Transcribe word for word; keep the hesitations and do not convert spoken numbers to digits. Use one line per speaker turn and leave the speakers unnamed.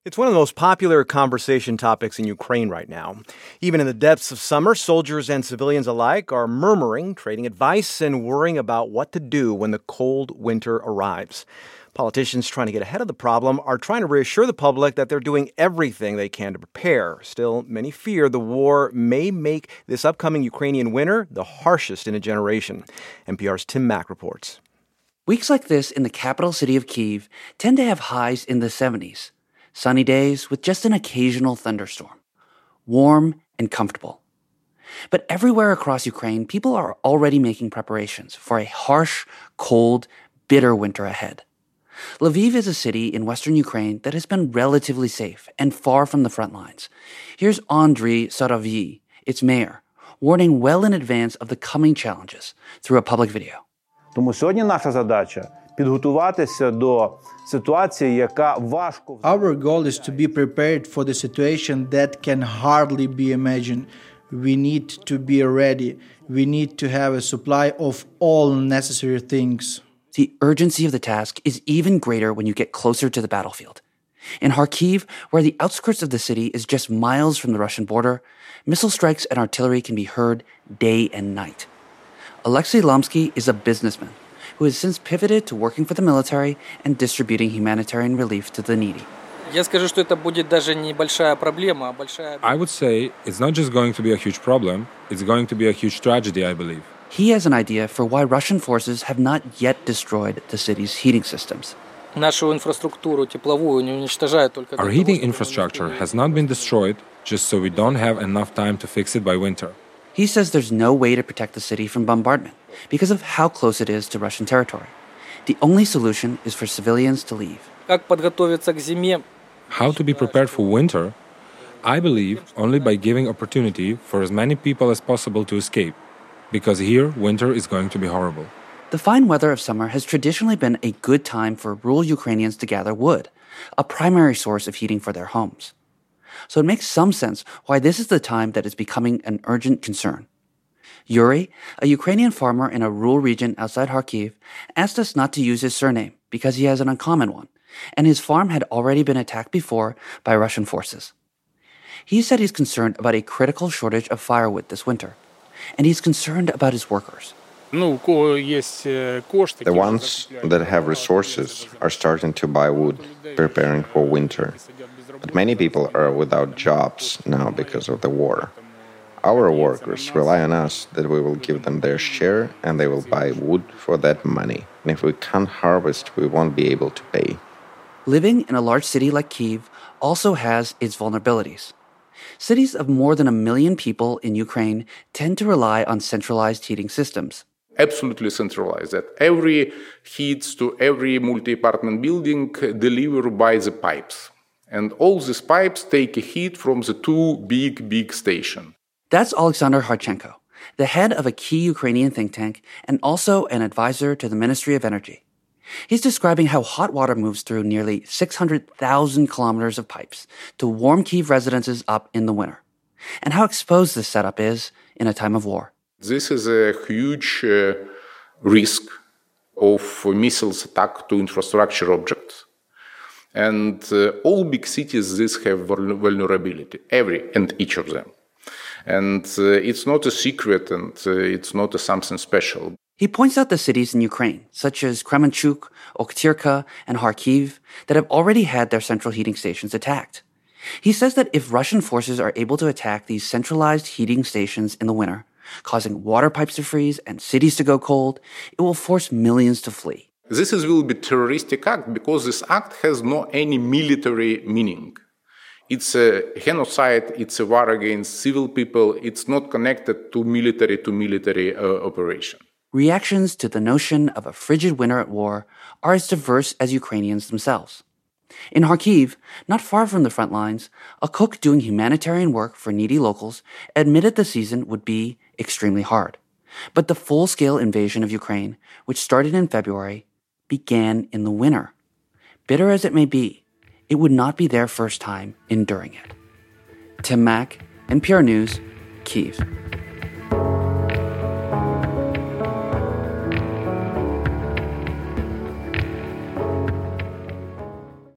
It's one of the most popular conversation topics in Ukraine right now. Even in the depths of summer, soldiers and civilians alike are murmuring, trading advice, and worrying about what to do when the cold winter arrives. Politicians trying to get ahead of the problem are trying to reassure the public that they're doing everything they can to prepare. Still, many fear the war may make this upcoming Ukrainian winter the harshest in a generation. N P R's Tim Mak reports.
Weeks like this in the capital city of Kyiv tend to have highs in the seventies. Sunny days with just an occasional thunderstorm. Warm and comfortable. But everywhere across Ukraine, people are already making preparations for a harsh, cold, bitter winter ahead. Lviv is a city in western Ukraine that has been relatively safe and far from the front lines. Here's Andriy Sorovyi, its mayor, warning well in advance of the coming challenges through a public video.
Тому сьогодні наша задача підготуватися до ситуації, яка важко.
Our goal is to be prepared for the situation that can hardly be imagined. We need to be ready. We need to have a supply of all necessary things.
The urgency of the task is even greater when you get closer to the battlefield. In Kharkiv, where the outskirts of the city is just miles from the Russian border, missile strikes and artillery can be heard day and night. Alexei Lomsky is a businessman who has since pivoted to working for the military and distributing humanitarian relief to the needy.
I would say it's not just going to be a huge problem, it's going to be a huge tragedy, I believe.
He has an idea for why Russian forces have not yet destroyed the city's heating systems.
Our heating infrastructure has not been destroyed just so we don't have enough time to fix it by winter.
He says there's no way to protect the city from bombardment because of how close it is to Russian territory. The only solution is for civilians to leave.
How to be prepared for winter? I believe only by giving opportunity for as many people as possible to escape, because here winter is going to be horrible.
The fine weather of summer has traditionally been a good time for rural Ukrainians to gather wood, a primary source of heating for their homes. So it makes some sense why this is the time that is becoming an urgent concern. Yuri, a Ukrainian farmer in a rural region outside Kharkiv, asked us not to use his surname because he has an uncommon one, and his farm had already been attacked before by Russian forces. He said he's concerned about a critical shortage of firewood this winter, and he's concerned about his workers.
The ones that have resources are starting to buy wood, preparing for winter. But many people are without jobs now because of the war. Our workers rely on us that we will give them their share and they will buy wood for that money. And if we can't harvest, we won't be able to pay.
Living in a large city like Kyiv also has its vulnerabilities. Cities of more than a million people in Ukraine tend to rely on centralized heating systems.
Absolutely centralized, that every heats to every multi-apartment building delivered by the pipes. And all these pipes take a heat from the two big, big stations.
That's Alexander Harchenko, the head of a key Ukrainian think tank and also an advisor to the Ministry of Energy. He's describing how hot water moves through nearly six hundred thousand kilometers of pipes to warm Kyiv residences up in the winter, and how exposed this setup is in a time of war.
This is a huge uh, risk of missiles attack to infrastructure objects. And uh, all big cities, this have vulnerability, every and each of them. And uh, it's not a secret and uh, it's not a something special.
He points out the cities in Ukraine, such as Kremenchuk, Okhtyrka, and Kharkiv, that have already had their central heating stations attacked. He says that if Russian forces are able to attack these centralized heating stations in the winter, causing water pipes to freeze and cities to go cold, it will force millions to flee.
This is will be terroristic act because this act has no any military meaning. It's a genocide, it's a war against civil people, it's not connected to military to military uh, operation.
Reactions to the notion of a frigid winter at war are as diverse as Ukrainians themselves. In Kharkiv, not far from the front lines, a cook doing humanitarian work for needy locals admitted the season would be extremely hard. But the full-scale invasion of Ukraine, which started in February, began in the winter. Bitter as it may be, it would not be their first time enduring it. Tim Mak, N P R News, Kyiv.